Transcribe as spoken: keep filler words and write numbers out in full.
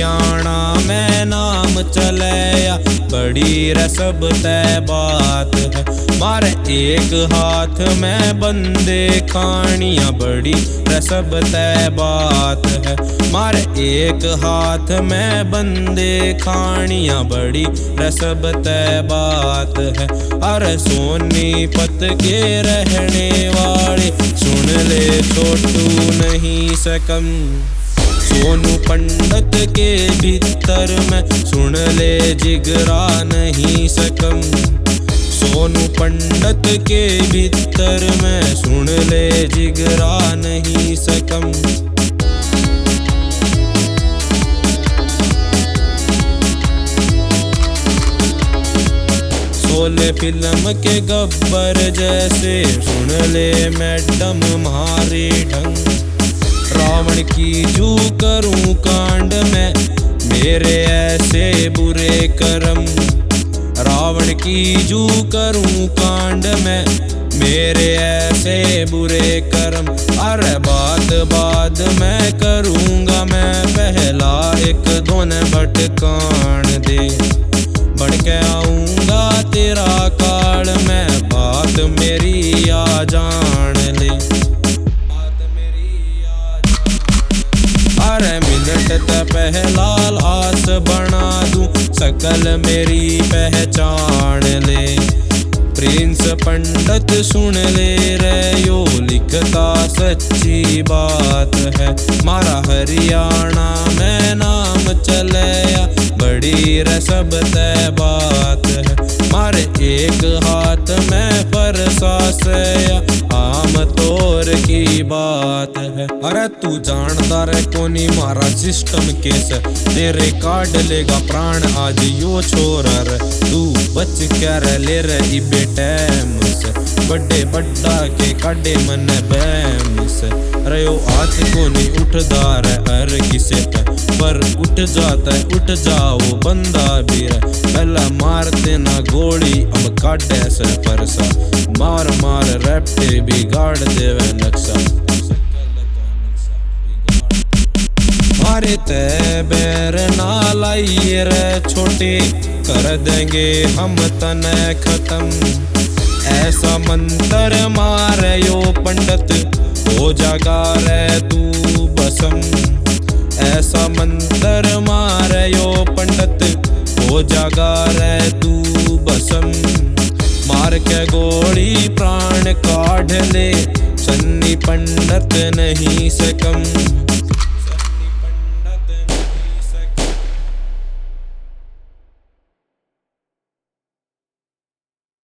हरियाणा में नाम चलया, बड़ी रसब तय बात है। मारे एक हाथ में बंदे खानिया, बड़ी रसब तय बात है। मारे एक हाथ में बंदे खानिया, बड़ी रसब तय बात है। अरे सोनीपत के रहने वाले सुन ले छोटू नहीं सकम, सोनू पंडित के भीतर में सुन ले जिगरा नहीं सकम। सोनू पंडित के भीतर में सुन ले जिगरा नहीं सकम। शोले फिल्म के गब्बर जैसे सुन ले मैडम मारे ढंग। रावण की जू करूं कांड में मेरे ऐसे बुरे कर्म, रावण की जू करूं कांड में मेरे ऐसे बुरे कर्म। अरे बात बाद में करूंगा मैं पहला एक दोन भटकान दे, बढ़ के आऊंगा तेरा काल में बात मेरी आ जान ले, बात मेरी आ जान। अरे मिनट ते पहला लाश बना दूं, सकल मेरी पहचान ले। प्रिंस पंडित सुन ले रे यो लिखता सच्ची बात है। मारा हरियाणा में नाम चलया, बड़ी रसब तय बात है। मारे एक हाथ में फरसासया, आम तौर की बात है। अरे तू जानता रे कोनी मारा सिस्टम केस, तेरे काट लेगा प्राण आज यो छोरा रे। तू बच कर ले रही बेटैम से, बड़े बड्डा के काटे मन बैम से। अरे यो हाथ को नहीं उठदा रे हर किसे पे, पर उठ जाता है उठ जाओ बंदा भी रे। पहला मारते ना गोली अब काटे से परसा, मार मार रैप्टे बिगाड़ देवे नक्शा। मारे ते बैर ना लाइए रे छोटे, कर देंगे हम तने खत्म। ऐसा मंत्र मारे यो पंडित हो जागा रे तू बसम। ऐसा मंत्र मारे यो पंडित हो जागा रे तू बसम। मार के गोली प्राण काढ़ ले, सन्नी पंडित नहीं सकम।